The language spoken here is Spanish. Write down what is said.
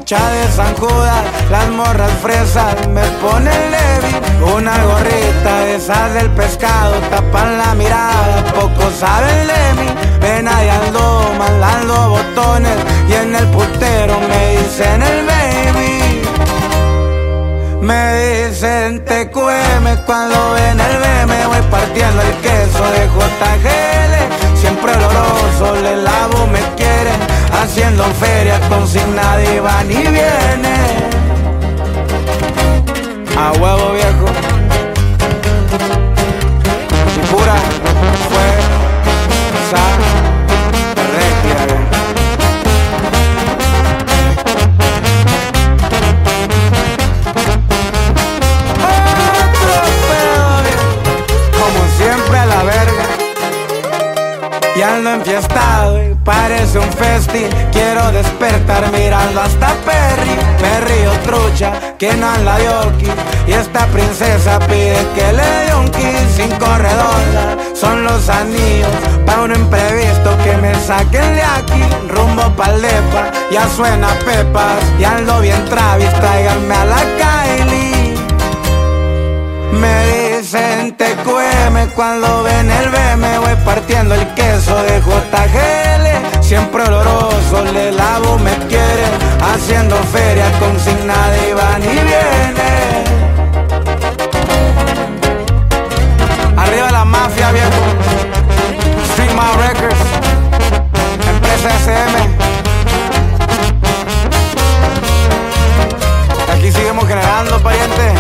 capucha de San Judas, las morras fresas me ponen Levi. Una gorrita de esas del pescado, tapan la mirada, pocos saben de mí. Ven ahí ando mandando botones y en el putero me dicen el baby. Me dicen TQM cuando ven el BM, voy partiendo el queso de JGL. Siempre oloroso, le lavo, me quieren, haciendo feria con sin nadie va ni viene. A huevo viejo. Si pura fue esa regia. Siempre a la verga. Y ando enfiestado y parece un festi. Quiero despertar mirando hasta Perry. Me río trucha, que no anda yoki. Y esta princesa pide que le dé un kiss. 5 redondas son los anillos pa' un imprevisto que me saquen de aquí. Rumbo pa'l depa, ya suena Pepas. Y ando bien Travis, tráiganme a la Kylie. Me dicen TQM cuando ven el BM, voy partiendo el queso de JGL. Siempre oloroso, le lavo, me quieren, haciendo feria con sin nadie va ni viene. Arriba la mafia, viejo. Street Mile Records, empresa SM. Aquí seguimos generando, pariente.